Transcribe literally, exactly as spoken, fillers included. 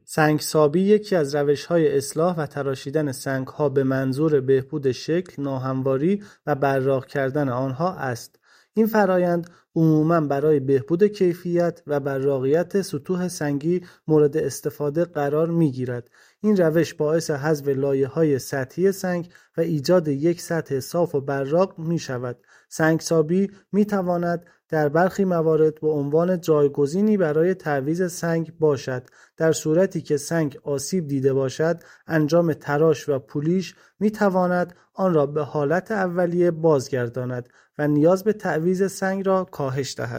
سنگسابی یکی از روش‌های اصلاح و تراشیدن سنگ‌ها به منظور بهبود شکل، ناهمواری و براق کردن آنها است. این فرایند عموماً برای بهبود کیفیت و براقیت سطوح سنگی مورد استفاده قرار می‌گیرد. این روش باعث حذف لایه‌های سطحی سنگ و ایجاد یک سطح صاف و براق می‌شود. سنگسابی می‌تواند در برخی موارد به عنوان جایگزینی برای تعویض سنگ باشد. در صورتی که سنگ آسیب دیده باشد، انجام تراش و پولیش می‌تواند آن را به حالت اولیه بازگرداند و نیاز به تعویض سنگ را کاهش دهد.